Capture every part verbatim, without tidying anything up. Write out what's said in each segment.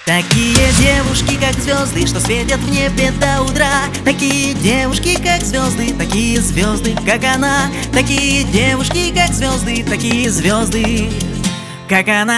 Такие девушки, как звезды, что светят в небе до утра. Такие девушки, как звезды, такие звезды, как она. Такие девушки, как звезды, такие звезды, как она.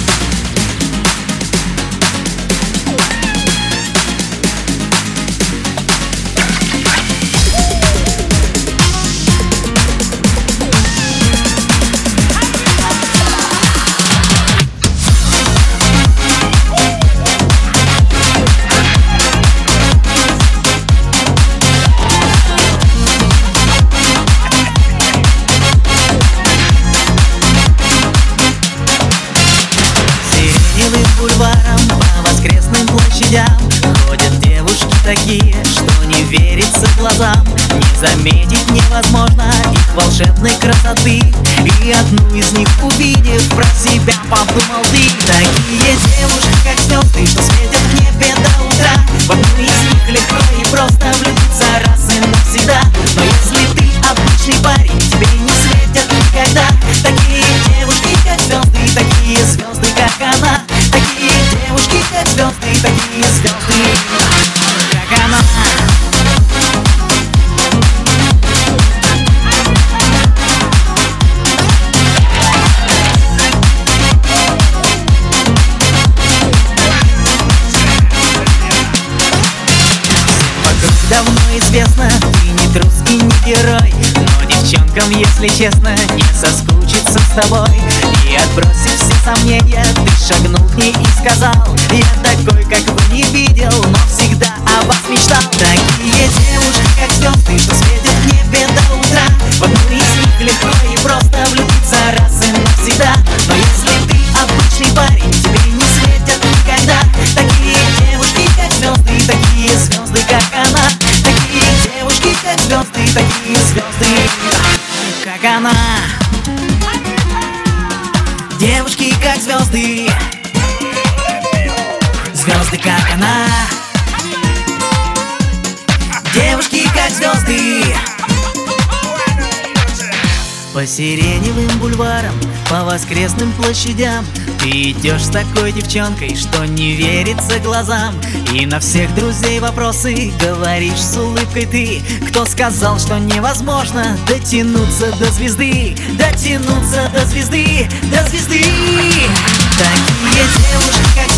Бульваром по воскресным площадям ходят девушки такие, что не верится глазам. Не заметить невозможно их волшебной красоты, и одну из них увидев, про себя подумал ты. Такие девушки, как звезды, что светят в небе до утра. В одну из них легко и просто влюбиться раз и навсегда. Но если ты обычный парень, тебе не светят никогда. Такие девушки, как звезды, такие звезды, как она. Такие девушки, как звезды, такие звезды, как она. Вокруг давно известно, ты не трус и не герой. Но девчонкам, если честно, не соскучиться с тобой. И отбросив все сомнения, ты шагнул к ней и сказал: я такой, как вы, не видел, но всегда о вас мечтал. Такие девушки, как звезды, что светят в небе до утра. В одну из них легко и просто влюбиться раз и навсегда. Но если ты обычный парень, тебе не светят никогда. Такие девушки, как звезды, такие звезды, как она. Такие девушки, как звезды, такие звезды, как она. Девушки, как звезды, звезды, как она. Девушки, как звезды. По сиреневым бульварам, по воскресным площадям ты идешь с такой девчонкой, что не верится глазам. И на всех друзей вопросы говоришь с улыбкой ты. Кто сказал, что невозможно дотянуться до звезды? Дотянуться до звезды, до звезды. Такие девушки, как